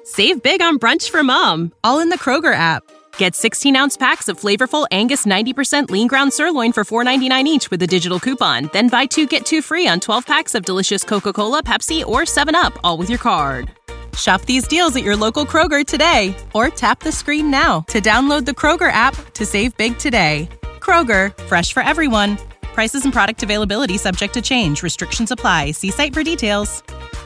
Save big on brunch for mom, all in the Kroger app. Get 16-ounce packs of flavorful Angus 90% lean ground sirloin for $4.99 each with a digital coupon. Then buy 2, get 2 free on 12 packs of delicious Coca-Cola, Pepsi, or 7-Up, all with your card. Shop these deals at your local Kroger today, or tap the screen now to download the Kroger app to save big today. Kroger, fresh for everyone. Prices and product availability subject to change. Restrictions apply. See site for details.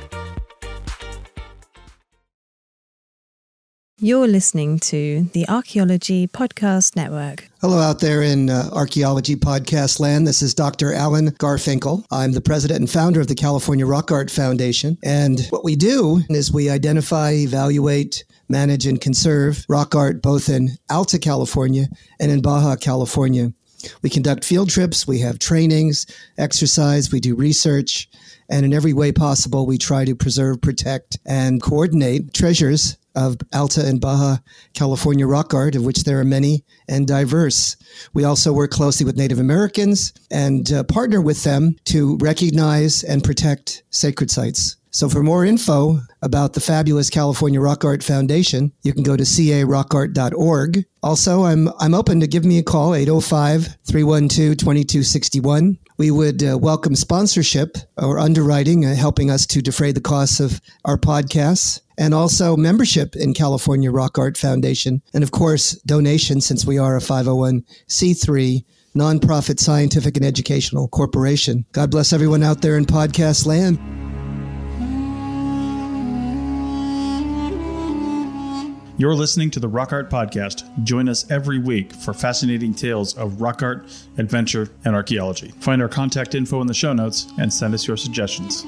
You're listening to the Archaeology Podcast Network. Hello out there in Archaeology Podcast land. This is Dr. Alan Garfinkel. I'm the president and founder of the California Rock Art Foundation. And what we do is we identify, evaluate, manage, and conserve rock art both in Alta California and in Baja California. We conduct field trips, we have trainings, exercise, we do research, and in every way possible, we try to preserve, protect, and coordinate treasures of Alta and Baja California rock art, of which there are many and diverse. We also work closely with Native Americans and partner with them to recognize and protect sacred sites. So for more info about the fabulous California Rock Art Foundation, you can go to carockart.org. Also, I'm open to give me a call, 805-312-2261. We would welcome sponsorship or underwriting, helping us to defray the costs of our podcasts, and also membership in California Rock Art Foundation. And of course, donations, since we are a 501c3 nonprofit scientific and educational corporation. God bless everyone out there in podcast land. You're listening to the Rock Art Podcast. Join us every week for fascinating tales of rock art, adventure, and archaeology. Find our contact info in the show notes and send us your suggestions.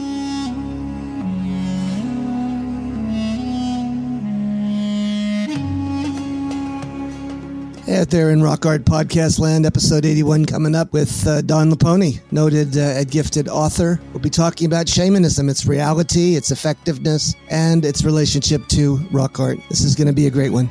Hey, out there in Rock Art Podcast land, episode 81 coming up with Don Lapone, noted and gifted author. We'll be talking about shamanism, its reality, its effectiveness, and its relationship to rock art. This is going to be a great one.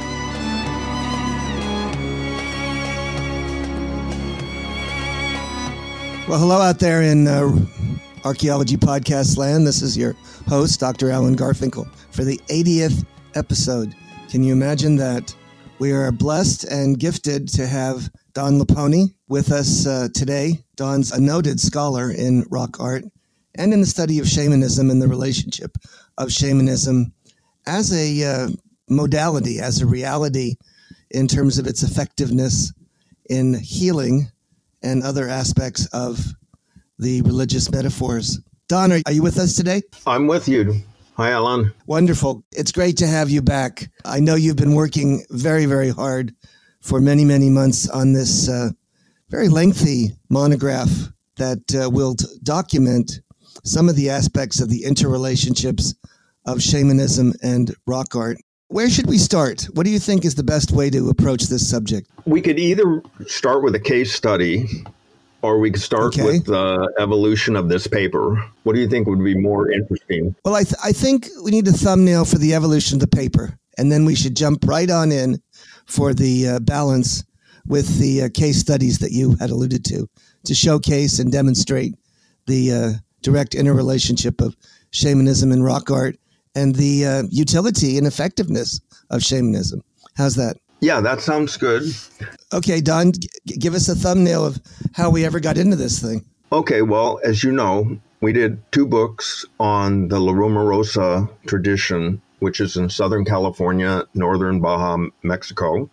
Well, hello out there in Archaeology Podcast land. This is your host, Dr. Alan Garfinkel, for the 80th episode. Can you imagine that? We are blessed and gifted to have Don Lapone with us today. Don's a noted scholar in rock art and in the study of shamanism and the relationship of shamanism as a modality, as a reality in terms of its effectiveness in healing and other aspects of the religious metaphors. Don, are you with us today? I'm with you. Hi, Alan. Wonderful. It's great to have you back. I know you've been working very, very hard for many, many months on this very lengthy monograph that will document some of the aspects of the interrelationships of shamanism and rock art. Where should we start? What do you think is the best way to approach this subject? We could either start with a case study, or we could start with the evolution of this paper. What do you think would be more interesting? Well, I think we need a thumbnail for the evolution of the paper, and then we should jump right on in for the balance with the case studies that you had alluded to showcase and demonstrate the direct interrelationship of shamanism and rock art and the utility and effectiveness of shamanism. How's that? Yeah, that sounds good. Okay, Don, give us a thumbnail of how we ever got into this thing. Okay, well, as you know, we did 2 books on the La Rumorosa tradition, which is in Southern California, northern Baja, Mexico,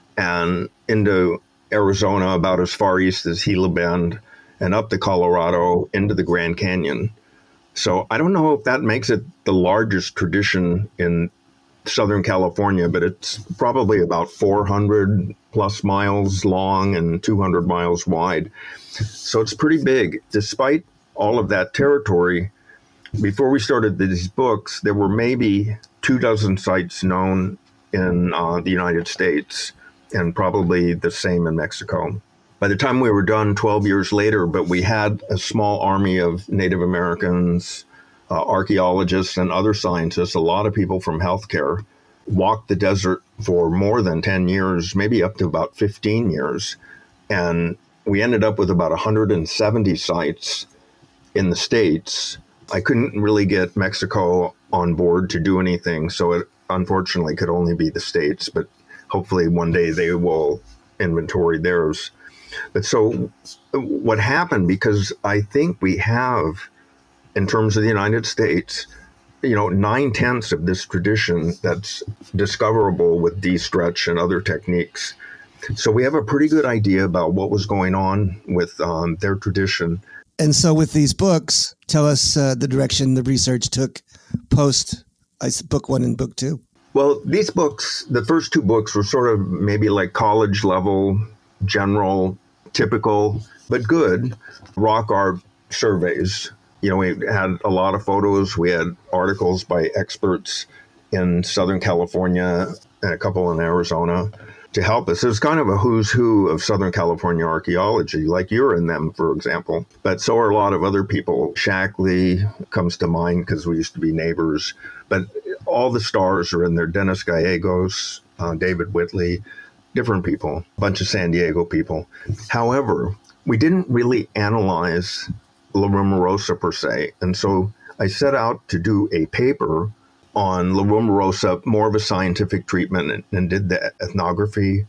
and into Arizona, about as far east as Gila Bend, and up to Colorado, into the Grand Canyon. So I don't know if that makes it the largest tradition in Southern California, but it's probably about 400 plus miles long and 200 miles wide. So it's pretty big. Despite all of that territory, before we started these books, there were maybe 24 sites known in the United States, and probably the same in Mexico. By the time we were done 12 years later, but we had a small army of Native Americans, archaeologists and other scientists, a lot of people from healthcare, walked the desert for more than 10 years, maybe up to about 15 years. And we ended up with about 170 sites in the States. I couldn't really get Mexico on board to do anything. So it unfortunately could only be the states, but hopefully one day they will inventory theirs. But so what happened, because I think we have, in terms of the United States, 9/10 of this tradition that's discoverable with D-stretch and other techniques. So we have a pretty good idea about what was going on with their tradition. And so with these books, tell us the direction the research took post book 1 and book 2. Well, these books, the first 2 books were sort of maybe like college level, general, typical, but good rock art surveys. We had a lot of photos. We had articles by experts in Southern California and a couple in Arizona to help us. It was kind of a who's who of Southern California archaeology, like you're in them, for example. But so are a lot of other people. Shackley comes to mind because we used to be neighbors. But all the stars are in there. Dennis Gallegos, David Whitley, different people, a bunch of San Diego people. However, we didn't really analyze La Rumorosa per se. And so I set out to do a paper on La Rumorosa, more of a scientific treatment, and did the ethnography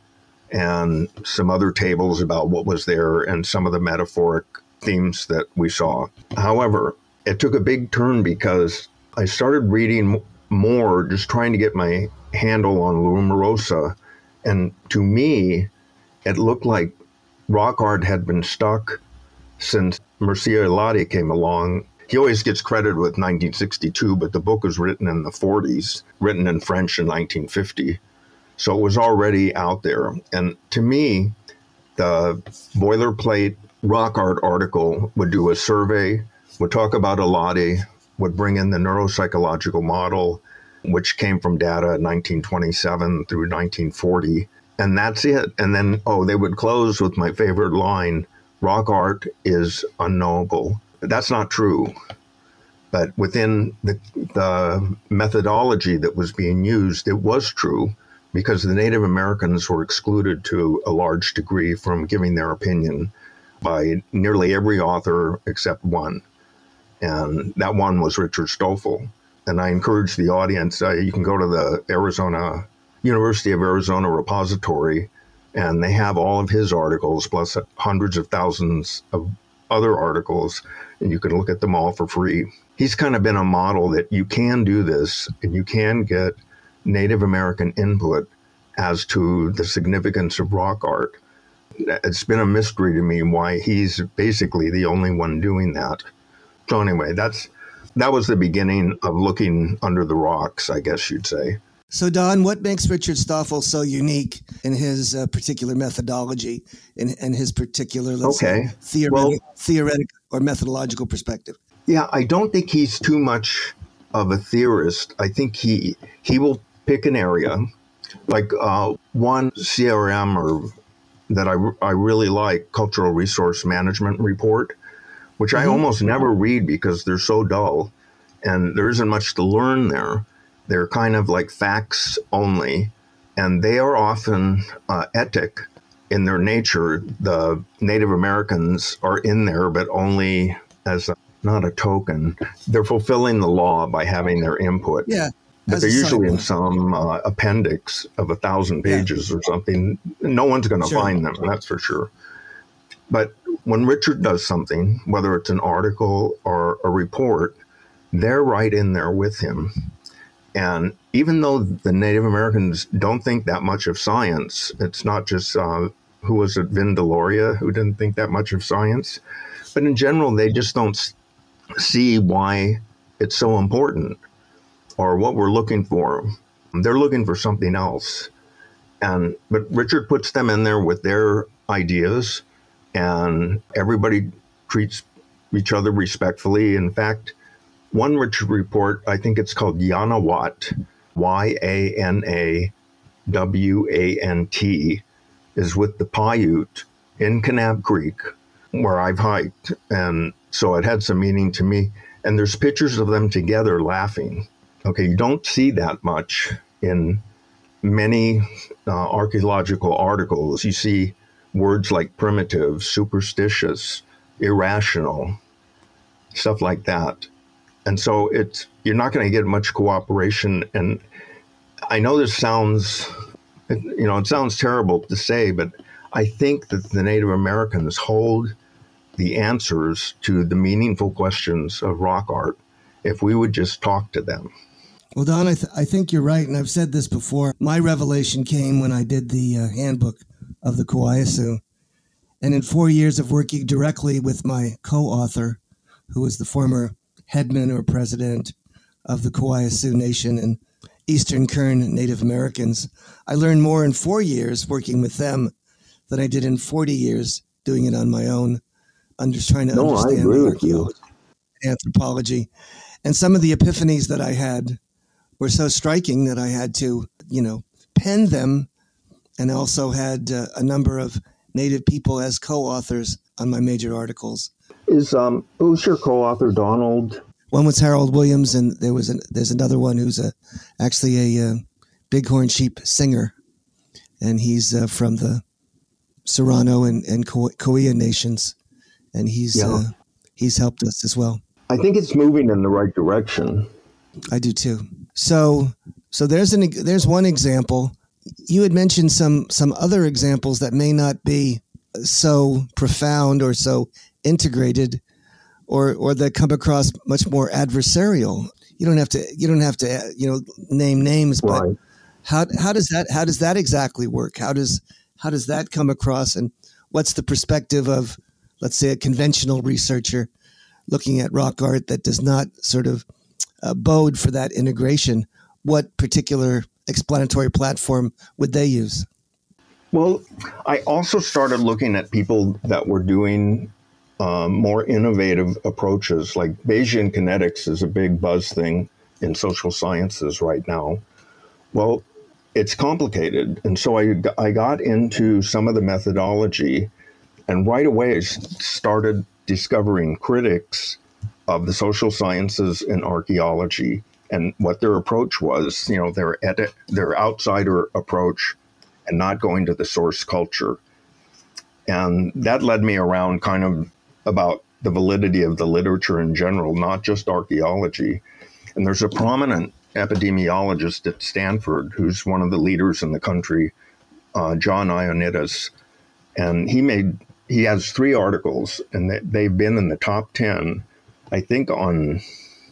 and some other tables about what was there and some of the metaphoric themes that we saw. However, it took a big turn because I started reading more, just trying to get my handle on La Rumorosa. And to me, it looked like rock art had been stuck since Mircea Eliade came along. He always gets credited with 1962, but the book was written in the 40s, written in French in 1950. So it was already out there. And to me, the boilerplate rock art article would do a survey, would talk about Eliade, would bring in the neuropsychological model, which came from data in 1927 through 1940. And that's it. And then, they would close with my favorite line, rock art is unknowable. That's not true. But within the methodology that was being used, it was true, because the Native Americans were excluded to a large degree from giving their opinion by nearly every author except one. And that one was Richard Stoffel. And I encourage the audience, you can go to the University of Arizona repository, and they have all of his articles, plus hundreds of thousands of other articles, and you can look at them all for free. He's kind of been a model that you can do this, and you can get Native American input as to the significance of rock art. It's been a mystery to me why he's basically the only one doing that. So anyway, that was the beginning of looking under the rocks, I guess you'd say. So, Don, what makes Richard Stoffel so unique in his particular methodology and his particular, theoretic or methodological perspective? Yeah, I don't think he's too much of a theorist. I think he will pick an area, like one CRM that I really like, Cultural Resource Management Report, which I almost never read because they're so dull, and there isn't much to learn there. They're kind of like facts only, and they are often etic in their nature. The Native Americans are in there, but only as not a token. They're fulfilling the law by having their input. Yeah. But they're usually in some appendix of 1,000 pages or something. No one's going to find them, that's for sure. But when Richard does something, whether it's an article or a report, they're right in there with him. And even though the Native Americans don't think that much of science, it's not just, who was it, Vin Deloria, who didn't think that much of science. But in general, they just don't see why it's so important or what we're looking for. They're looking for something else. But Richard puts them in there with their ideas, and everybody treats each other respectfully. In fact, one Richard report, I think it's called Yanawat, Yanawant, is with the Paiute in Kanab Creek, where I've hiked. And so it had some meaning to me. And there's pictures of them together laughing. Okay, you don't see that much in many archaeological articles. You see words like primitive, superstitious, irrational, stuff like that. And so you're not going to get much cooperation. And I know this sounds, it sounds terrible to say, but I think that the Native Americans hold the answers to the meaningful questions of rock art if we would just talk to them. Well, Don, I think you're right, and I've said this before. My revelation came when I did the handbook of the Kauai Sioux. And in 4 years of working directly with my co-author, who was the former headman or president of the Kauai Sioux Nation and Eastern Kern Native Americans, I learned more in 4 years working with them than I did in 40 years doing it on my own. I'm just trying to understand the archaeology, anthropology. And some of the epiphanies that I had were so striking that I had to, pen them, and also had a number of Native people as co-authors on my major articles. Who's your co-author, Donald? One was Harold Williams, and there's another one who's actually a bighorn sheep singer, and he's from the Serrano and Kauai nations, and he's helped us as well. I think it's moving in the right direction. I do too. So there's one example. You had mentioned some other examples that may not be so profound or so integrated, or that come across much more adversarial. You don't have to name names, but right. How does that exactly work? How does that come across, and what's the perspective of, let's say, a conventional researcher looking at rock art that does not sort of bode for that integration? What particular explanatory platform would they use? Well, I also started looking at people that were doing more innovative approaches, like Bayesian kinetics is a big buzz thing in social sciences right now. Well, it's complicated. And so I got into some of the methodology, and right away I started discovering critics of the social sciences and archaeology, and what their approach was, their outsider approach and not going to the source culture. And that led me around kind of about the validity of the literature in general, not just archaeology. And there's a prominent epidemiologist at Stanford who's one of the leaders in the country, John Ioannidis. And he has 3 articles, and they've been in the top 10, I think, on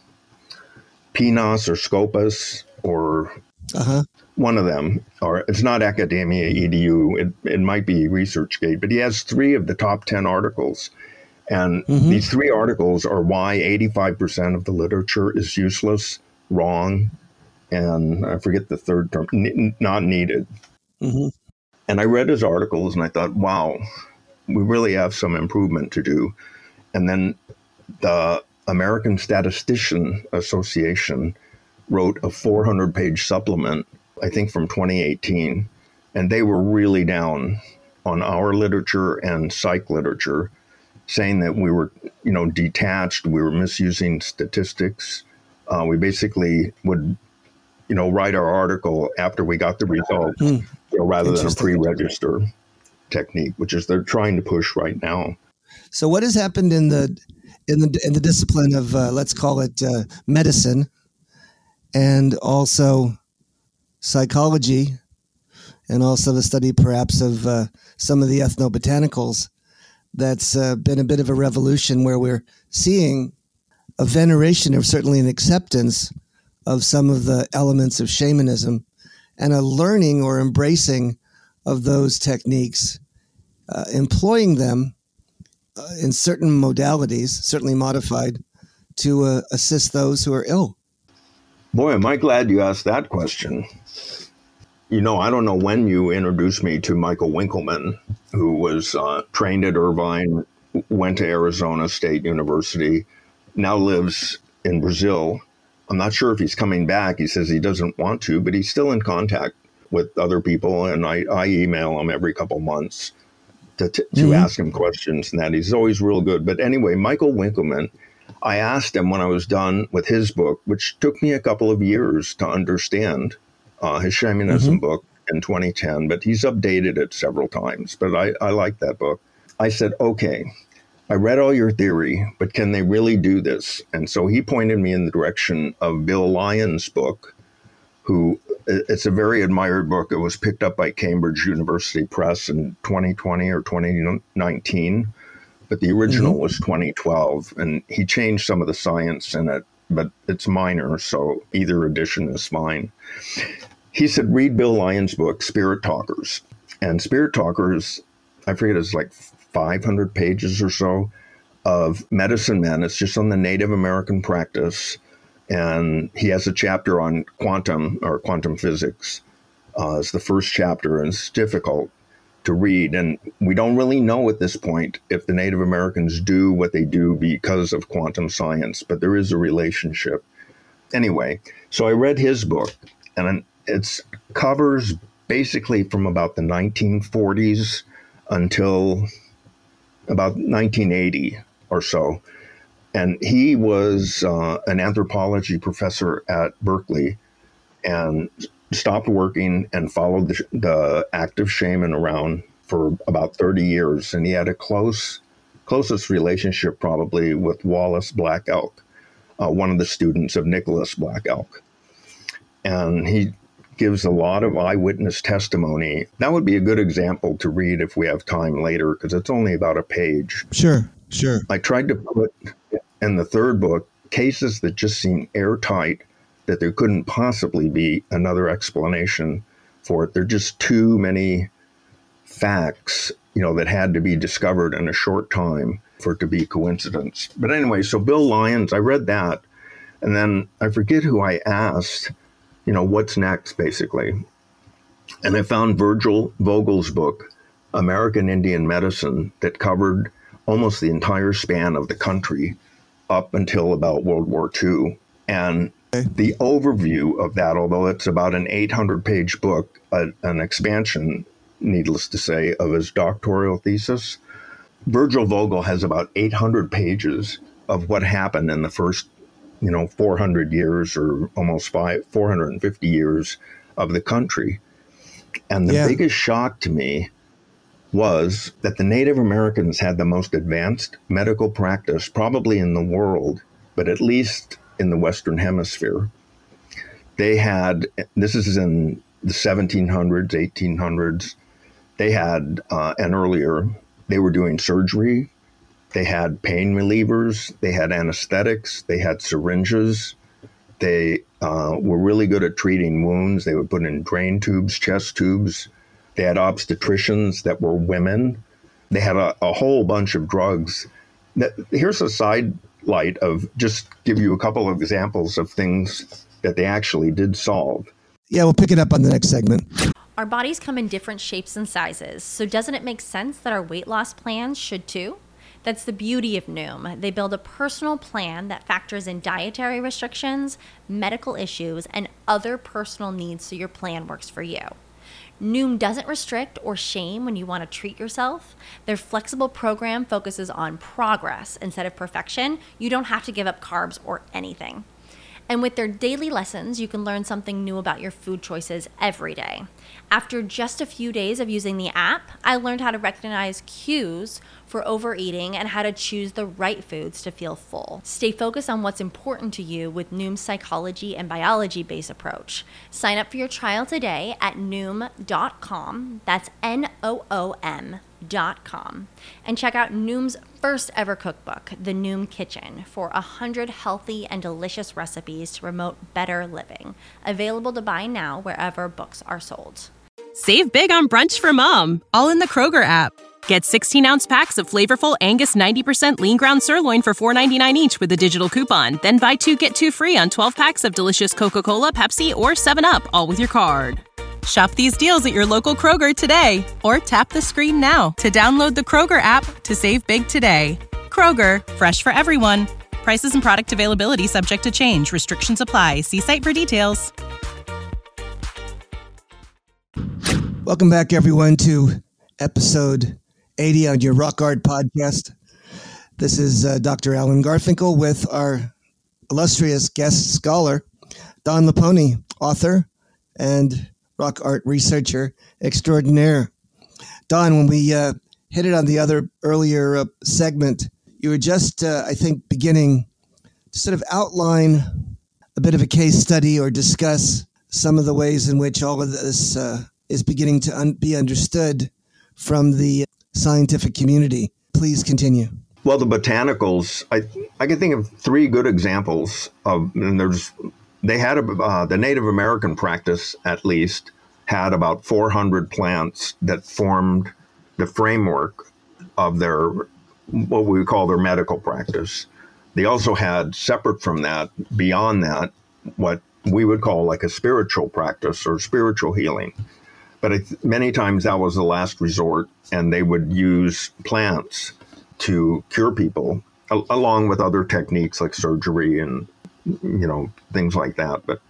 PNAS or Scopus or one of them. Or it's not Academia EDU. It might be ResearchGate, but he has 3 of the top 10 articles. And these 3 articles are why 85% of the literature is useless, wrong, and I forget the third term, not needed. Mm-hmm. And I read his articles and I thought, wow, we really have some improvement to do. And then the American Statistician Association wrote a 400-page supplement, I think from 2018, and they were really down on our literature and psych literature, saying that we were, detached, we were misusing statistics. We basically would, write our article after we got the result, rather than a pre-register technique, which is they're trying to push right now. So what has happened in the discipline of let's call it medicine, and also psychology, and also the study perhaps of some of the ethnobotanicals? That's been a bit of a revolution, where we're seeing a veneration, or certainly an acceptance of some of the elements of shamanism, and a learning or embracing of those techniques, employing them in certain modalities, certainly modified, to assist those who are ill. Boy, am I glad you asked that question. I don't know when you introduced me to Michael Winkelmann, who was trained at Irvine, went to Arizona State University, now lives in Brazil. I'm not sure if he's coming back. He says he doesn't want to, but he's still in contact with other people, and I email him every couple months to ask him questions, and that he's always real good. But anyway, Michael Winkelmann, I asked him when I was done with his book, which took me a couple of years to understand, his shamanism book in 2010, but he's updated it several times. But I like that book. I said, okay, I read all your theory, but can they really do this? And so he pointed me in the direction of Bill Lyons' book, it's a very admired book. It was picked up by Cambridge University Press in 2020 or 2019, but the original was 2012, and he changed some of the science in it, but it's minor, so either edition is fine. He said, read Bill Lyons' book, Spirit Talkers. And Spirit Talkers, I forget, it's like 500 pages or so of medicine men. It's just on the Native American practice. And he has a chapter on quantum physics. It's the first chapter, and it's difficult to read. And we don't really know at this point if the Native Americans do what they do because of quantum science, but there is a relationship. Anyway, so I read his book, and it covers basically from about the 1940s until about 1980 or so. And he was an anthropology professor at Berkeley and stopped working and followed the active shaman around for about 30 years. And he had a closest relationship probably with Wallace Black Elk, one of the students of Nicholas Black Elk. And he gives a lot of eyewitness testimony. That would be a good example to read if we have time later, because it's only about a page. Sure. I tried to put in the third book cases that just seem airtight, that there couldn't possibly be another explanation for it. There are just too many facts, that had to be discovered in a short time for it to be coincidence. But anyway, so Bill Lyons, I read that, and then I forget who I asked, what's next, basically. And I found Virgil Vogel's book, American Indian Medicine, that covered almost the entire span of the country up until about World War II. And the overview of that, although it's about an 800-page book, an expansion, needless to say, of his doctoral thesis, Virgil Vogel has about 800 pages of what happened in the first 400 years or almost 450 years of the country. And the biggest shock to me was that the Native Americans had the most advanced medical practice probably in the world, but at least in the Western Hemisphere. They had, this is in the 1700s, 1800s, they had, and earlier, they were doing surgery. They had pain relievers, they had anesthetics, they had syringes. They were really good at treating wounds. They would put in drain tubes, chest tubes. They had obstetricians that were women. They had a whole bunch of drugs. Here's a sidelight of just give you a couple of examples of things that they actually did solve. Yeah, we'll pick it up on the next segment. Our bodies come in different shapes and sizes, so doesn't it make sense that our weight loss plans should too? That's the beauty of Noom. They build a personal plan that factors in dietary restrictions, medical issues, and other personal needs so your plan works for you. Noom doesn't restrict or shame when you want to treat yourself. Their flexible program focuses on progress instead of perfection. You don't have to give up carbs or anything. And with their daily lessons, you can learn something new about your food choices every day. After just a few days of using the app, I learned how to recognize cues for overeating and how to choose the right foods to feel full. Stay focused on what's important to you with Noom's psychology and biology-based approach. Sign up for your trial today at Noom.com. That's Noom.com. And check out Noom's first ever cookbook, The Noom Kitchen, for 100 healthy and delicious recipes to promote better living. Available to buy now wherever books are sold. Save big on brunch for mom, all in the Kroger app. Get 16-ounce packs of flavorful Angus 90% lean ground sirloin for $4.99 each with a digital coupon. Then buy 2, get 2 free on 12 packs of delicious Coca-Cola, Pepsi, or 7-Up, all with your card. Shop these deals at your local Kroger today, or tap the screen now to download the Kroger app to save big today. Kroger, fresh for everyone. Prices and product availability subject to change. Restrictions apply. See site for details. Welcome back, everyone, to episode 80 on your Rock Art podcast. This is Dr. Alan Garfinkel with our illustrious guest scholar, Don Lapone, author and rock art researcher extraordinaire. Don, when we hit it on the earlier segment, You were just, I think, beginning to sort of outline a bit of a case study or discuss some of the ways in which all of this is beginning to be understood from the scientific community. Please continue. Well, the botanicals, I can think of three good examples of, and they had the Native American practice, at least, had about 400 plants that formed the framework of their, what we would call their medical practice. They also had, separate from that, beyond that, what we would call like a spiritual practice or spiritual healing. But many times that was the last resort, and they would use plants to cure people, along with other techniques like surgery and, things like that. But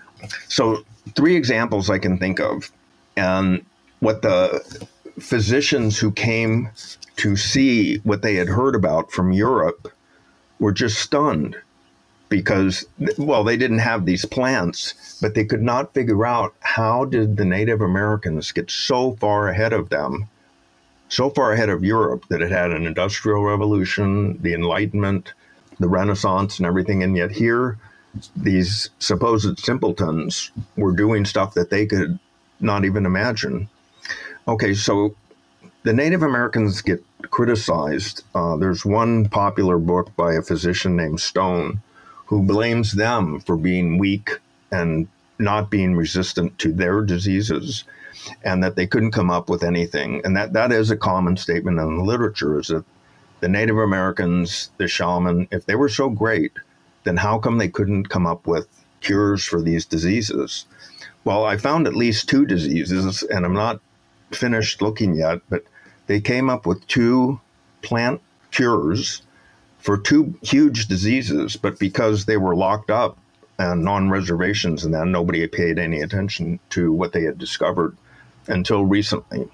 so three examples I can think of. And what the physicians who came to see what they had heard about from Europe were just stunned because, well, they didn't have these plants, but they could not figure out how did the Native Americans get so far ahead of them, so far ahead of Europe, that it had an industrial revolution, the Enlightenment, the Renaissance and everything. And yet here, these supposed simpletons were doing stuff that they could not even imagine. Okay, so the Native Americans get criticized. There's one popular book by a physician named Stone who blames them for being weak and not being resistant to their diseases, and that they couldn't come up with anything. And that is a common statement in the literature, is that the Native Americans, the shaman, if they were so great, then how come they couldn't come up with cures for these diseases? Well, I found at least two diseases, and I'm not finished looking yet, but they came up with two plant cures for two huge diseases, but because they were locked up and on reservations, and then nobody paid any attention to what they had discovered until recently.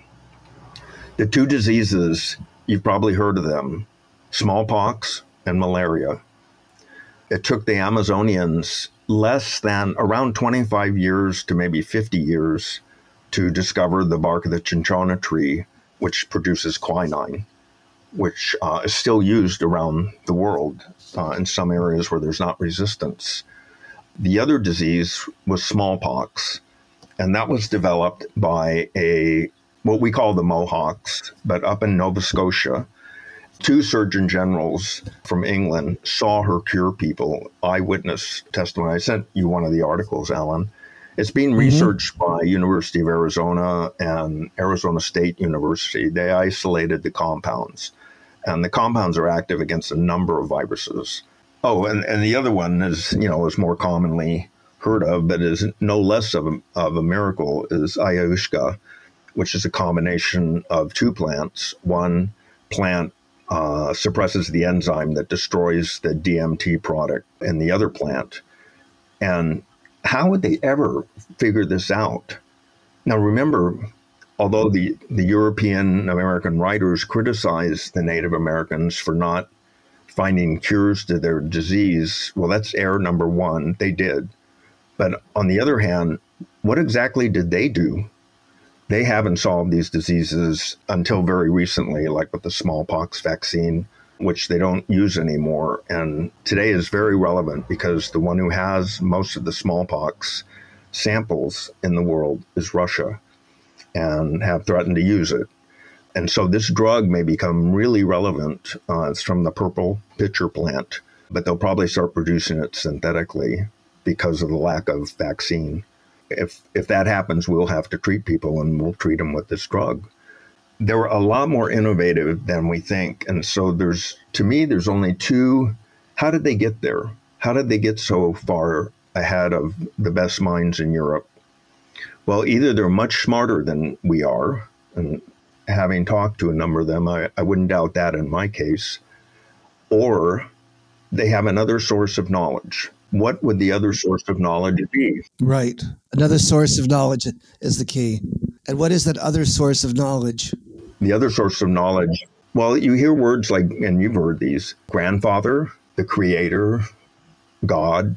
The two diseases, you've probably heard of them, smallpox and malaria. It took the Amazonians less than around 25 years to maybe 50 years to discover the bark of the cinchona tree, which produces quinine, which is still used around the world in some areas where there's not resistance. The other disease was smallpox, and that was developed by what we call the Mohawks, but up in Nova Scotia. Two surgeon generals from England saw her cure people, eyewitness testimony. I sent you one of the articles, Alan. It's being researched by University of Arizona and Arizona State University. They isolated the compounds, and the compounds are active against a number of viruses. Oh, and the other one is more commonly heard of, but is no less of a miracle, is ayahuasca, which is a combination of two plants. One plant suppresses the enzyme that destroys the DMT product in the other plant. And how would they ever figure this out? Now, remember, although the European American writers criticized the Native Americans for not finding cures to their disease, well, that's error number one. They did. But on the other hand, what exactly did they do? They haven't solved these diseases until very recently, like with the smallpox vaccine, which they don't use anymore. And today is very relevant because the one who has most of the smallpox samples in the world is Russia, and have threatened to use it. And so this drug may become really relevant. It's from the purple pitcher plant, but they'll probably start producing it synthetically because of the lack of vaccine. If that happens, we'll have to treat people, and we'll treat them with this drug. They're a lot more innovative than we think. And so there's only two. How did they get there? How did they get so far ahead of the best minds in Europe? Well, either they're much smarter than we are, and having talked to a number of them, I wouldn't doubt that in my case, or they have another source of knowledge. What would the other source of knowledge be? Right. Another source of knowledge is the key. And what is that other source of knowledge? The other source of knowledge, well, you hear words like, and you've heard these, grandfather, the creator, God.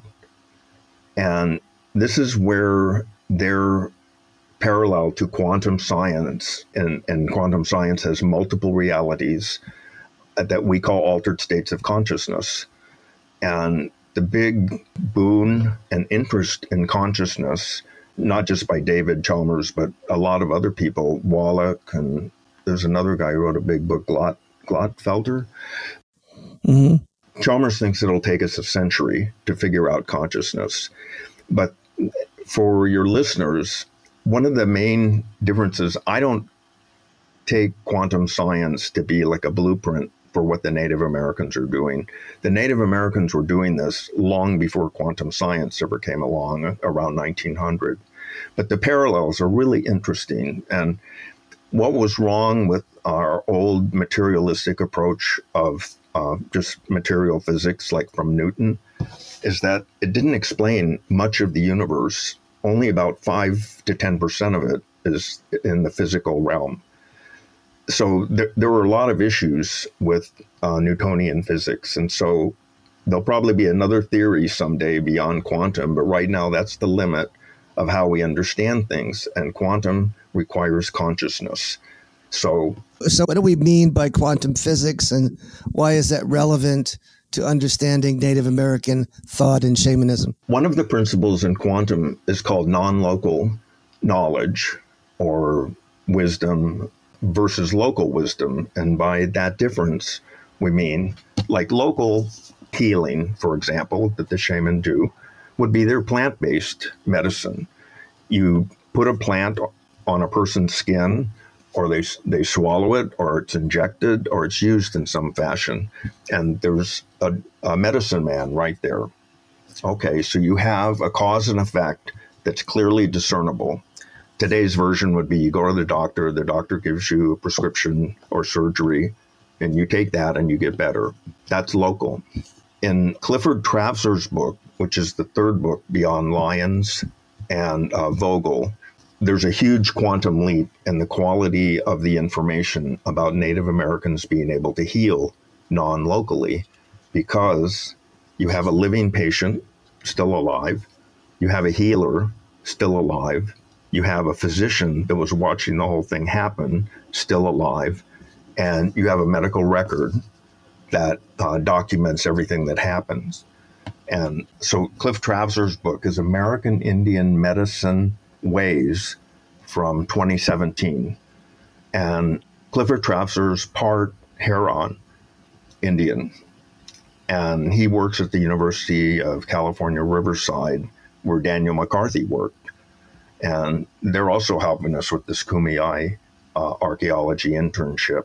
And this is where they're parallel to quantum science, and quantum science has multiple realities. that we call altered states of consciousness. And the big boon and interest in consciousness, not just by David Chalmers, but a lot of other people, Wallach, and there's another guy who wrote a big book, Glatfelter. Mm-hmm. Chalmers thinks it'll take us a century to figure out consciousness. But for your listeners, one of the main differences, I don't take quantum science to be like a blueprint for what the Native Americans are doing. The Native Americans were doing this long before quantum science ever came along, around 1900. But the parallels are really interesting. And what was wrong with our old materialistic approach of just material physics, like from Newton, is that it didn't explain much of the universe. Only about 5 to 10% of it is in the physical realm. So there were a lot of issues with Newtonian physics. And so there'll probably be another theory someday beyond quantum, but right now that's the limit of how we understand things. And quantum requires consciousness. So what do we mean by quantum physics, and why is that relevant to understanding Native American thought and shamanism? One of the principles in quantum is called non-local knowledge or wisdom versus local wisdom. And by that difference, we mean like local healing, for example, that the shaman do, would be their plant-based medicine. You put a plant on a person's skin, or they swallow it, or it's injected, or it's used in some fashion. And there's a medicine man right there. Okay, so you have a cause and effect that's clearly discernible. Today's version would be you go to the doctor gives you a prescription or surgery, and you take that and you get better. That's local. In Clifford Travser's book, which is the third book beyond Lyons and Vogel, there's a huge quantum leap in the quality of the information about Native Americans being able to heal non-locally, because you have a living patient still alive, you have a healer still alive, you have a physician that was watching the whole thing happen still alive, and you have a medical record that documents everything that happens. And so Cliff Travser's book is American Indian Medicine Ways from 2017. And Clifford Travser's part Huron Indian. And he works at the University of California, Riverside, where Daniel McCarthy worked. And they're also helping us with this Kumeyaay archaeology internship.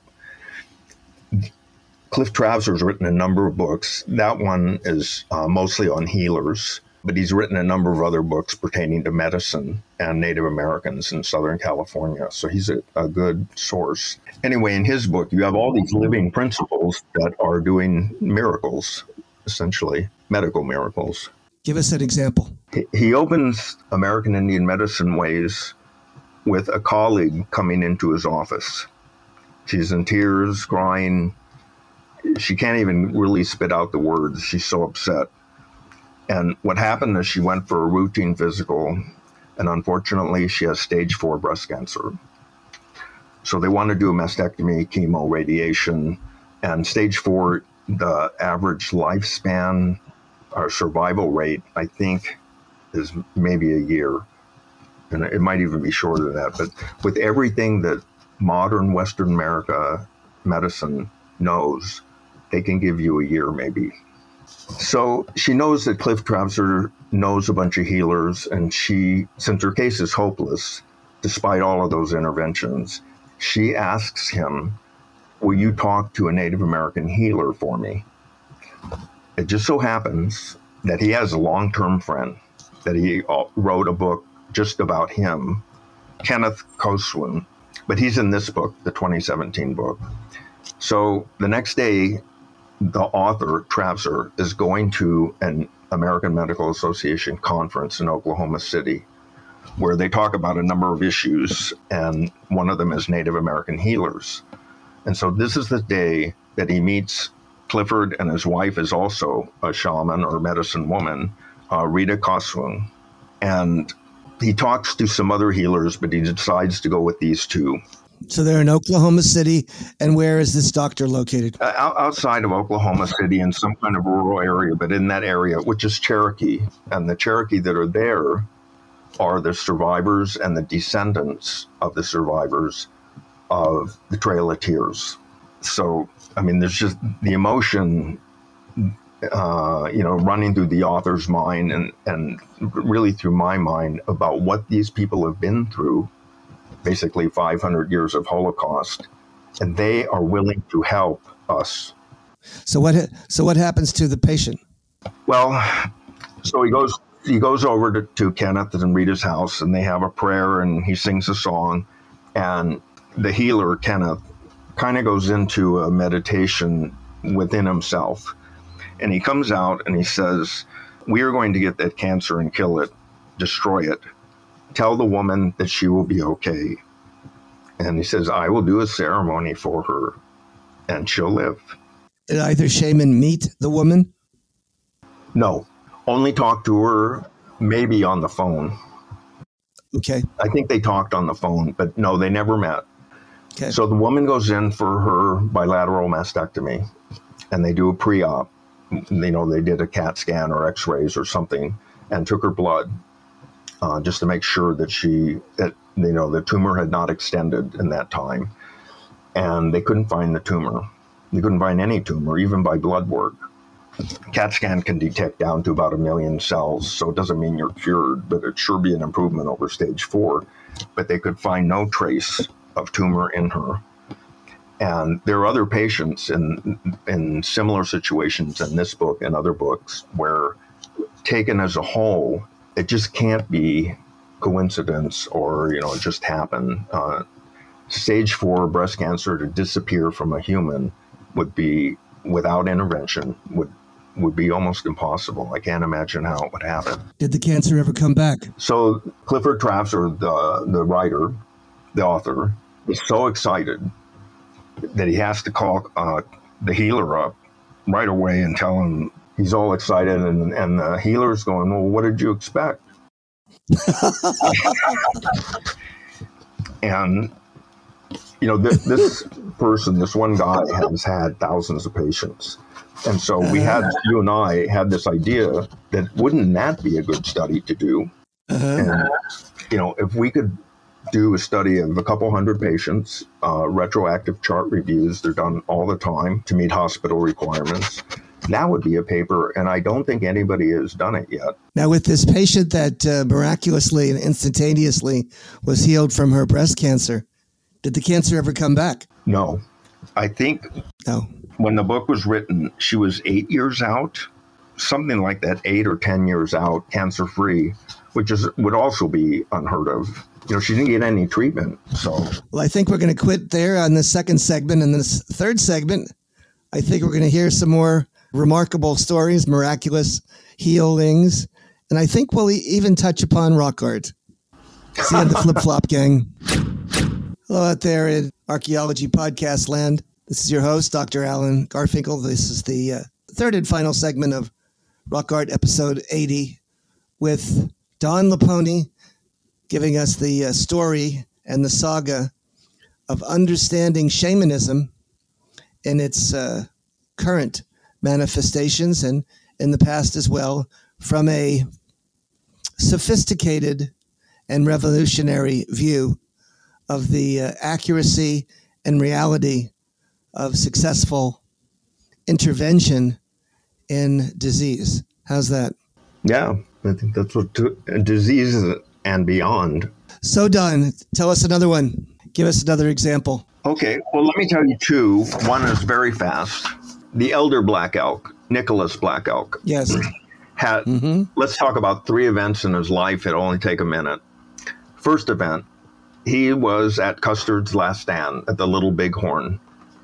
Cliff Travser's written a number of books. That one is mostly on healers, but he's written a number of other books pertaining to medicine and Native Americans in Southern California. So he's a good source. Anyway, in his book, you have all these living principles that are doing miracles, essentially, medical miracles. Give us an example. He opens American Indian Medicine Ways with a colleague coming into his office. She's in tears, crying. She can't even really spit out the words. She's so upset. And what happened is she went for a routine physical, and unfortunately, she has stage 4 breast cancer. So they want to do a mastectomy, chemo, radiation, and stage 4, the average lifespan or survival rate, I think, is maybe a year. And it might even be shorter than that. But with everything that modern Western America medicine knows, they can give you a year maybe. So she knows that Cliff Travser knows a bunch of healers, and she, since her case is hopeless, despite all of those interventions, she asks him, will you talk to a Native American healer for me? It just so happens that he has a long-term friend that he wrote a book just about him, Kenneth Koswin, but he's in this book, the 2017 book. So the next day, the author, Travser, is going to an American Medical Association conference in Oklahoma City, where they talk about a number of issues, and one of them is Native American healers. And so this is the day that he meets Clifford, and his wife is also a shaman or medicine woman, Rita Koswin. And he talks to some other healers, but he decides to go with these two. So they're in Oklahoma City. And where is this doctor located? Outside of Oklahoma City in some kind of rural area, but in that area, which is Cherokee. And the Cherokee that are there are the survivors and the descendants of the survivors of the Trail of Tears. So, I mean, there's just the emotion, running through the author's mind and really through my mind about what these people have been through, basically 500 years of Holocaust, and they are willing to help us. So what happens to the patient? Well, so he goes over to Kenneth and Rita's house, and they have a prayer, and he sings a song, and the healer, Kenneth, kind of goes into a meditation within himself. And he comes out and he says, "We are going to get that cancer and kill it, destroy it. Tell the woman that she will be okay." And he says, "I will do a ceremony for her and she'll live." Did either shaman meet the woman? No, only talk to her, maybe on the phone. Okay. I think they talked on the phone, but no, they never met. Okay. So the woman goes in for her bilateral mastectomy, and they do a pre-op. They did a CAT scan or X-rays or something, and took her blood just to make sure that the tumor had not extended in that time. And they couldn't find the tumor. They couldn't find any tumor, even by blood work. CAT scan can detect down to about 1 million cells, so it doesn't mean you're cured, but it sure be an improvement over stage 4. But they could find no trace of tumor in her. And there are other patients in similar situations in this book and other books where, taken as a whole, it just can't be coincidence or, it just happened. Stage 4 breast cancer to disappear from a human would be, without intervention, would be almost impossible. I can't imagine how it would happen. Did the cancer ever come back? So Clifford Trafzer, the writer, the author, is so excited that he has to call the healer up right away and tell him he's all excited. And the healer's going, "Well, what did you expect?" And, this person, this one guy has had thousands of patients. And so you and I had this idea that wouldn't that be a good study to do? And, if we could do a study of a couple hundred patients, retroactive chart reviews, they're done all the time to meet hospital requirements. That would be a paper, and I don't think anybody has done it yet. Now, with this patient that miraculously and instantaneously was healed from her breast cancer, did the cancer ever come back? No. I think when the book was written, she was 8 years out, something like that, 8 or 10 years out, cancer-free, which would also be unheard of. She didn't get any treatment. So, well, I think we're going to quit there on the second segment. And this third segment, I think we're going to hear some more remarkable stories, miraculous healings. And I think we'll even touch upon rock art. See you on the Flip-Flop Gang. Hello out there in Archaeology Podcast Land. This is your host, Dr. Alan Garfinkel. This is the third and final segment of Rock Art episode 80 with Don Lapone giving us the story and the saga of understanding shamanism in its current manifestations and in the past as well, from a sophisticated and revolutionary view of the accuracy and reality of successful intervention in disease. How's that? Yeah, I think that's what disease and beyond. So, Don, tell us another one. Give us another example. Okay, well, let me tell you two. One is very fast. The elder black elk, Nicholas Black Elk. Yes. Let's talk about 3 events in his life. It'll only take a minute. First event, he was at Custer's Last Stand at the Little Bighorn.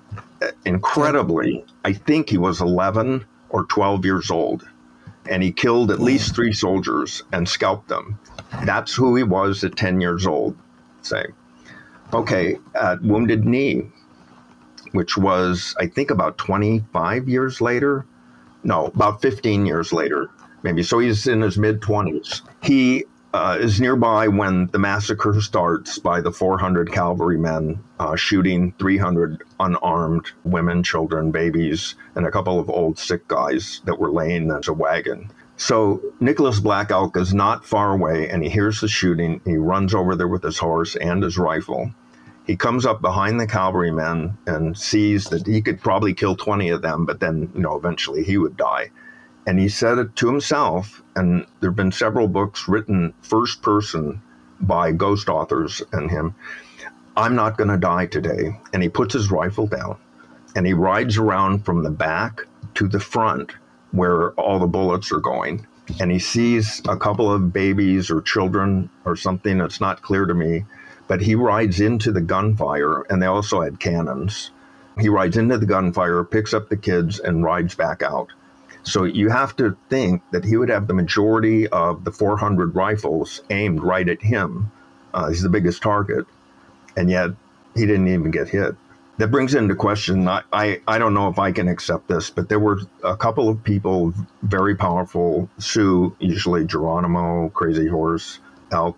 Incredibly, I think he was 11 or 12 years old, and he killed at least 3 soldiers and scalped them. That's who he was at 10 years old, say. Okay, at Wounded Knee, which was, I think, about 25 years later. No, about 15 years later, maybe. So he's in his mid-20s. He is nearby when the massacre starts by the 400 cavalrymen shooting 300 unarmed women, children, babies, and a couple of old sick guys that were laying as a wagon. So Nicholas Black Elk is not far away, and he hears the shooting. He runs over there with his horse and his rifle. He comes up behind the cavalrymen and sees that he could probably kill 20 of them, but then, eventually he would die. And he said it to himself, and there have been several books written first person by ghost authors and him, I'm not going to die today. And he puts his rifle down, and he rides around from the back to the front where all the bullets are going. And he sees a couple of babies or children or something that's not clear to me, but he rides into the gunfire, and they also had cannons. He rides into the gunfire, picks up the kids, and rides back out. So you have to think that he would have the majority of the 400 rifles aimed right at him. He's the biggest target, and yet he didn't even get hit. That brings into question, I don't know if I can accept this, but there were a couple of people, very powerful, Sioux, usually Geronimo, Crazy Horse, Elk,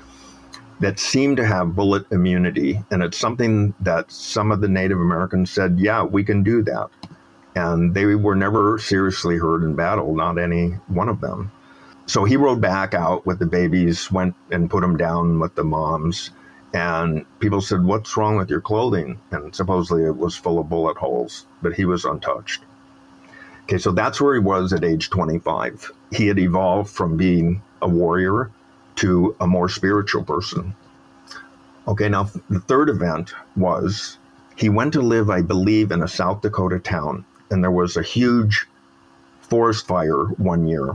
that seemed to have bullet immunity. And it's something that some of the Native Americans said, yeah, we can do that. And they were never seriously hurt in battle, not any one of them. So he rode back out with the babies, went and put them down with the moms. And people said, what's wrong with your clothing? And supposedly it was full of bullet holes, but he was untouched. Okay, so that's where he was at age 25. He had evolved from being a warrior to a more spiritual person. Okay, now the third event was he went to live, I believe, in a South Dakota town. And there was a huge forest fire one year.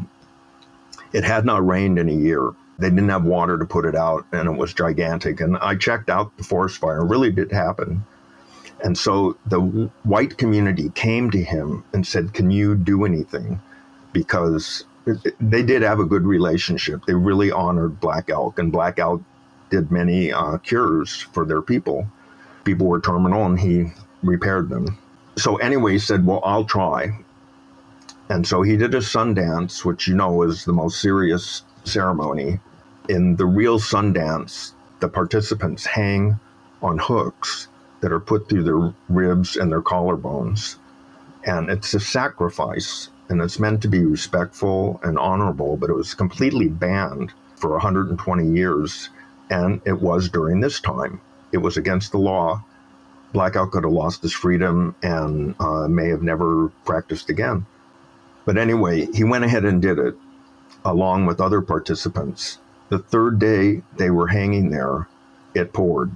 It had not rained in a year. They didn't have water to put it out, and it was gigantic. And I checked out the forest fire. It really did happen. And so the white community came to him and said, can you do anything? Because they did have a good relationship. They really honored Black Elk, and Black Elk did many cures for their people. People were terminal, and he repaired them. So anyway, he said, well, I'll try. And so he did a Sundance, which is the most serious ceremony. In the real Sundance, the participants hang on hooks that are put through their ribs and their collarbones. And it's a sacrifice, and it's meant to be respectful and honorable, but it was completely banned for 120 years. And it was during this time. It was against the law. Black Elk could have lost his freedom and may have never practiced again. But anyway, he went ahead and did it, along with other participants. The third day they were hanging there, it poured.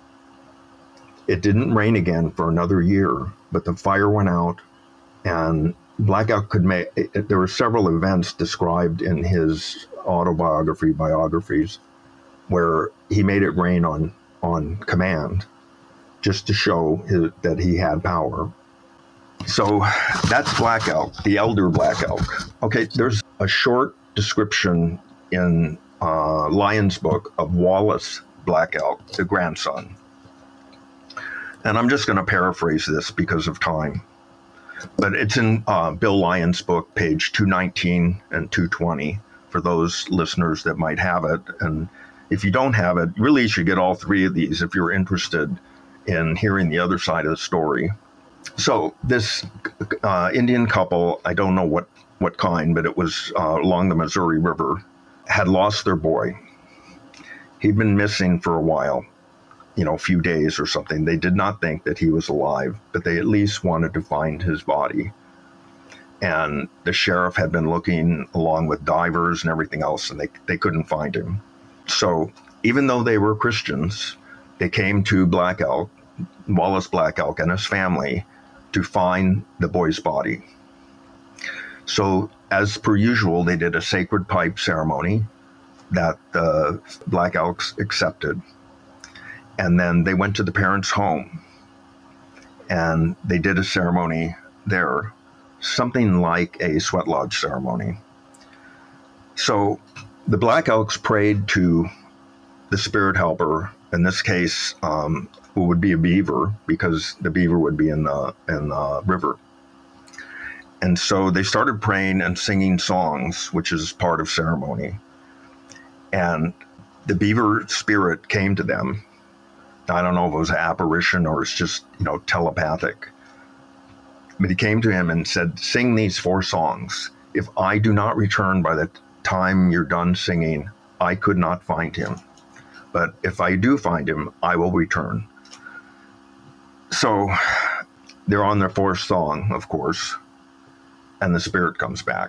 It didn't rain again for another year, but the fire went out, and Black Elk there were several events described in his biographies, where he made it rain on command, just to show that he had power. So that's Black Elk, the elder Black Elk. Okay, there's a short description in Lyon's book of Wallace Black Elk, the grandson. And I'm just going to paraphrase this because of time. But it's in Bill Lyon's book, page 219 and 220, for those listeners that might have it. And if you don't have it, really you should get all three of these if you're interested in hearing the other side of the story. So this Indian couple, I don't know what kind, but it was along the Missouri River, had lost their boy. He'd been missing for a while, a few days or something. They did not think that he was alive, but they at least wanted to find his body. And the sheriff had been looking along with divers and everything else, and they couldn't find him. So even though they were Christians, they came to Black Elk, Wallace Black Elk, and his family to find the boy's body. So as per usual, they did a sacred pipe ceremony that the Black Elks accepted. And then they went to the parents' home and they did a ceremony there, something like a sweat lodge ceremony. So the Black Elks prayed to the spirit helper, in this case, who would be a beaver, because the beaver would be in the river. And so they started praying and singing songs, which is part of ceremony. And the beaver spirit came to them. I don't know if it was an apparition or it's just, telepathic. But he came to him and said, sing these 4 songs. If I do not return by the time you're done singing, I could not find him. But if I do find him, I will return. So they're on their 4th song, of course, and the spirit comes back.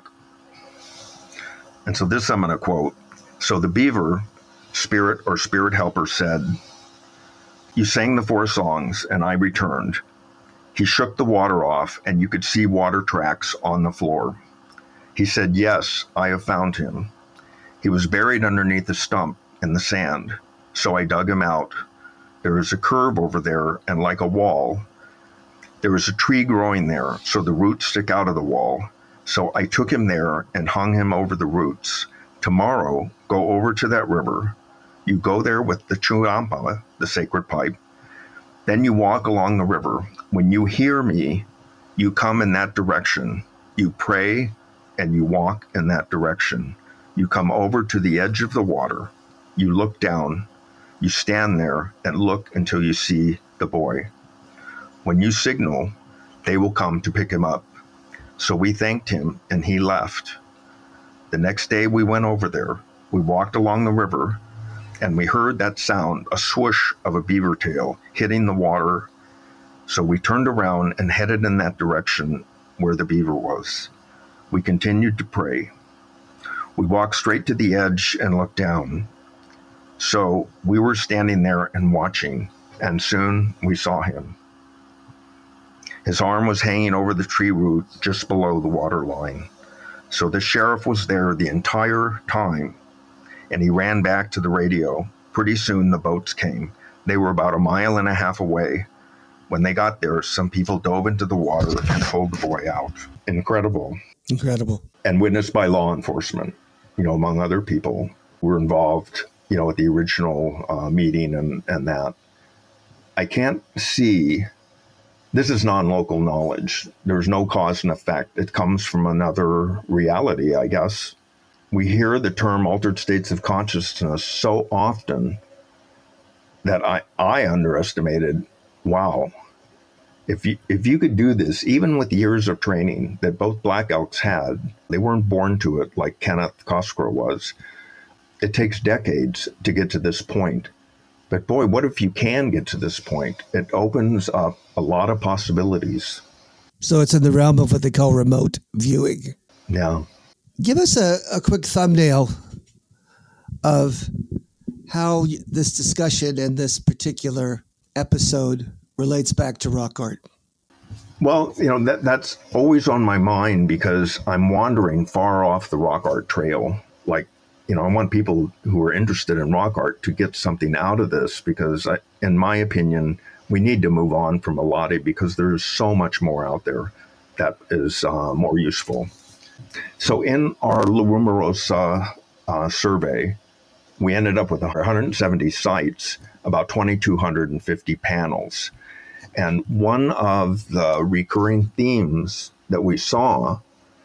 And so this I'm going to quote. So the beaver spirit or spirit helper said, you sang the 4 songs and I returned. He shook the water off and you could see water tracks on the floor. He said, yes, I have found him. He was buried underneath a stump in the sand. So I dug him out. There is a curve over there and like a wall. There is a tree growing there, so the roots stick out of the wall. So I took him there and hung him over the roots. Tomorrow, go over to that river. You go there with the chuampa, the sacred pipe. Then you walk along the river. When you hear me, you come in that direction. You pray and you walk in that direction. You come over to the edge of the water. You look down. You stand there and look until you see the boy. When you signal, they will come to pick him up. So we thanked him and he left. The next day we went over there. We walked along the river and we heard that sound, a swoosh of a beaver tail hitting the water. So we turned around and headed in that direction where the beaver was. We continued to pray. We walked straight to the edge and looked down. So we were standing there and watching, and soon we saw him. His arm was hanging over the tree root just below the water line. So the sheriff was there the entire time, and he ran back to the radio. Pretty soon the boats came. They were about 1.5 miles away. When they got there, some people dove into the water and pulled the boy out. Incredible. Incredible. And witnessed by law enforcement, among other people who were involved, at the original meeting and that. I can't see, this is non-local knowledge. There's no cause and effect. It comes from another reality, I guess. We hear the term altered states of consciousness so often that I underestimated, wow, if you could do this, even with years of training that both Black Elks had, they weren't born to it like Kenneth Cosgrove was. It takes decades to get to this point. But boy, what if you can get to this point? It opens up a lot of possibilities. So it's in the realm of what they call remote viewing. Yeah. Give us a quick thumbnail of how this discussion and this particular episode relates back to rock art. Well, that's always on my mind because I'm wandering far off the rock art trail. Like, I want people who are interested in rock art to get something out of this because, in my opinion, we need to move on from Eladi because there's so much more out there that is more useful. So in our La Rumorosa survey, we ended up with 170 sites, about 2,250 panels. And one of the recurring themes that we saw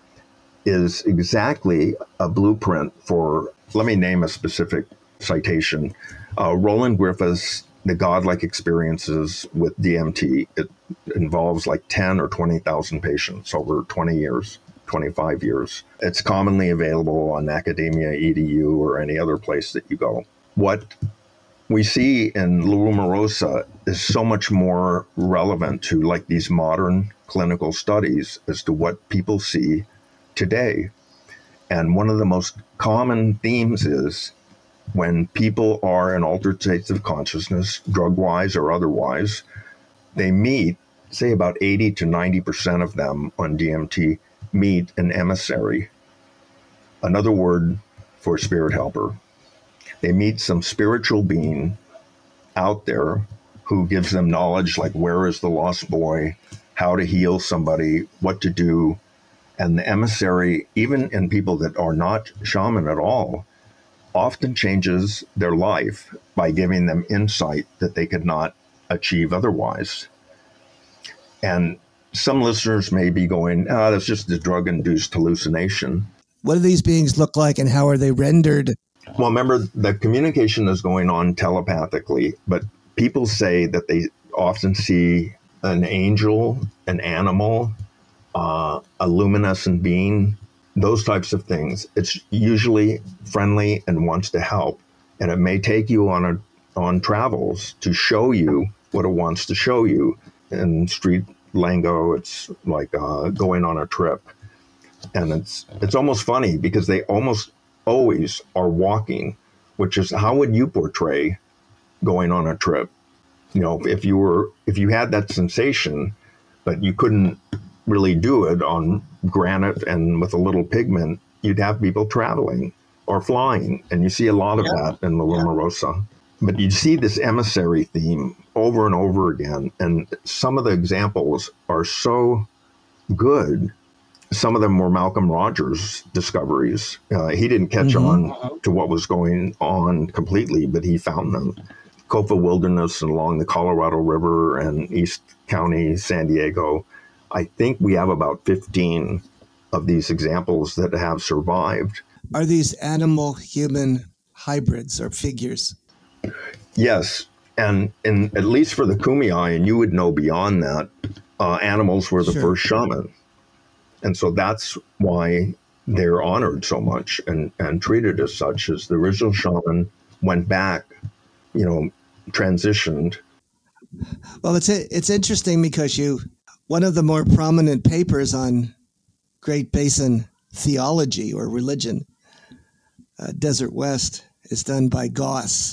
is exactly a blueprint for, let me name a specific citation, Roland Griffiths' The Godlike Experiences with DMT. It involves like 10 or 20,000 patients over 20 years, 25 years. It's commonly available on Academia EDU or any other place that you go. What we see in La Rumorosa is so much more relevant to like these modern clinical studies as to what people see today. And one of the most common themes is when people are in altered states of consciousness, drug-wise or otherwise, they meet, say about 80 to 90% of them on DMT, meet an emissary, another word for spirit helper. They meet some spiritual being out there who gives them knowledge like where is the lost boy, how to heal somebody, what to do. And the emissary, even in people that are not shaman at all, often changes their life by giving them insight that they could not achieve otherwise. And some listeners may be going, that's just the drug-induced hallucination. What do these beings look like and how are they rendered? Well, remember, the communication is going on telepathically, but people say that they often see an angel, an animal, a luminescent being, those types of things. It's usually friendly and wants to help. And it may take you on travels to show you what it wants to show you. In street lingo, it's like going on a trip. And it's almost funny because they almost always are walking, which is, how would you portray going on a trip? You know, if you had that sensation, but you couldn't really do it on granite and with a little pigment, you'd have people traveling or flying. And you see a lot of that in La Rumorosa. But you see this emissary theme over and over again. And some of the examples are so good. Some of them were Malcolm Rogers' discoveries. He didn't catch on to what was going on completely, but he found them. Copa Wilderness and along the Colorado River and East County, San Diego. I think we have about 15 of these examples that have survived. Are these animal-human hybrids or figures? Yes, and at least for the Kumeyaay, and you would know beyond that, animals were the first shaman. And so that's why they're honored so much and treated as such, as the original shaman went back, transitioned. Well, it's interesting because one of the more prominent papers on Great Basin theology or religion, Desert West, is done by Goss.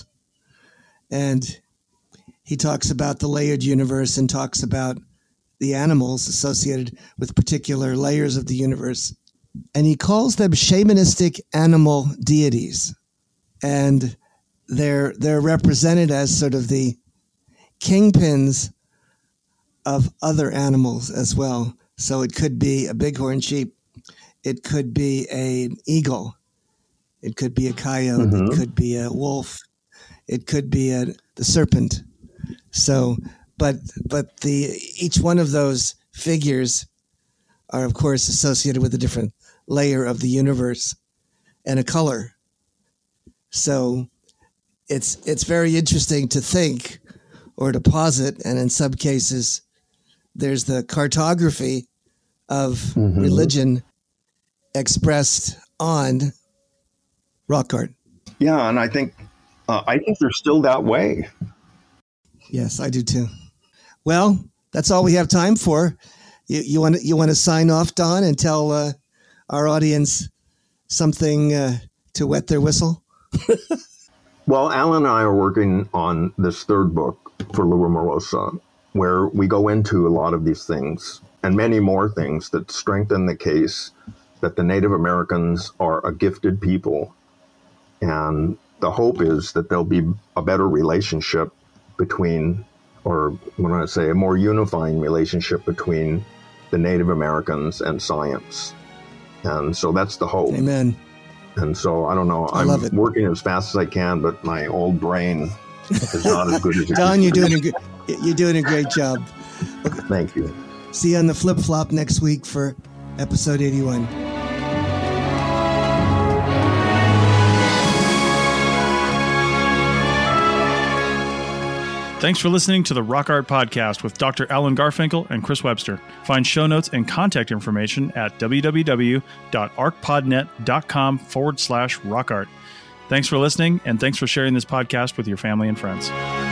And he talks about the layered universe and talks about the animals associated with particular layers of the universe. And he calls them shamanistic animal deities. And they're represented as sort of the kingpins of other animals as well. So it could be a bighorn sheep. It could be an eagle. It could be a coyote. It could be a wolf. It could be the serpent. So, but each one of those figures are, of course, associated with a different layer of the universe and a color. So it's very interesting to think or to posit, and in some cases, there's the cartography of religion expressed on rock art. Yeah, and I think they're still that way. Yes, I do too. Well, that's all we have time for. You want to sign off, Don, and tell our audience something to wet their whistle? Well, Alan and I are working on this third book for La Rumorosa, where we go into a lot of these things and many more things that strengthen the case that the Native Americans are a gifted people. And the hope is that there'll be a better relationship between, or when I say a more unifying relationship between the Native Americans and science. And so that's the hope. Amen. And so, I don't know, I'm working as fast as I can, but my old brain is not as good as it Don, you're doing a great job. Okay. Thank you. See you on the flip-flop next week for episode 81. Thanks for listening to the Rock Art Podcast with Dr. Alan Garfinkel and Chris Webster. Find show notes and contact information at www.arcpodnet.com/rockart. Thanks for listening, and thanks for sharing this podcast with your family and friends.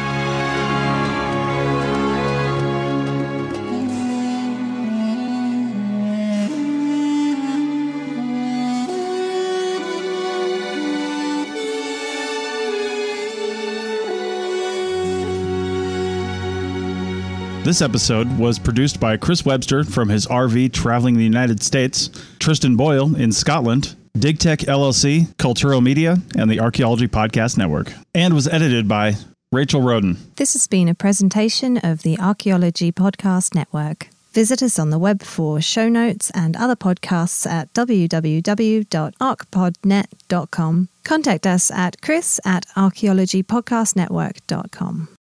This episode was produced by Chris Webster from his RV traveling the United States, Tristan Boyle in Scotland, DigTech LLC, Cultural Media, and the Archaeology Podcast Network, and was edited by Rachel Roden. This has been a presentation of the Archaeology Podcast Network. Visit us on the web for show notes and other podcasts at www.arcpodnet.com. Contact us at chris@archaeologypodcastnetwork.com.